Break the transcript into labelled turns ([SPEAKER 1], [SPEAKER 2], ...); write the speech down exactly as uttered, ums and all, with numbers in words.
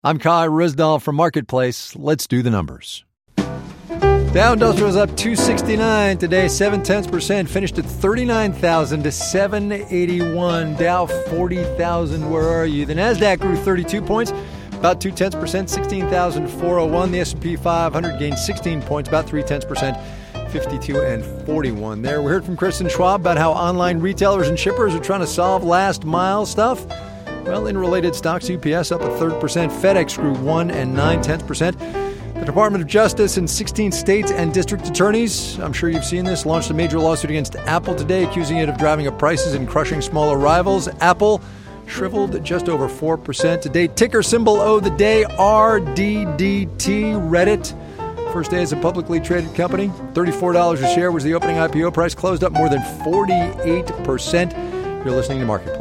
[SPEAKER 1] I'm Kai Rizdal from Marketplace. Let's do the numbers. Dow Industrial is up two sixty-nine today, seven tenths percent, finished at thirty-nine thousand to seven eighty-one. Dow forty thousand, where are you? The Nasdaq grew thirty-two points, about two tenths percent, sixteen thousand four hundred one. The S and P five hundred gained sixteen points, about three tenths percent, fifty-two and forty-one. There, we heard from Kristen Schwab about how online retailers and shippers are trying to solve last mile stuff. Well, in related stocks, U P S up a third percent, FedEx grew one and nine tenths percent. The Department of Justice and sixteen states and district attorneys, I'm sure you've seen this, launched a major lawsuit against Apple today, accusing it of driving up prices and crushing smaller rivals. Apple shriveled just over four percent today. Ticker symbol of the day, R D D T, Reddit. First day as a publicly traded company, thirty-four dollars a share was the opening I P O price, closed up more than forty-eight percent. You're listening to Marketplace.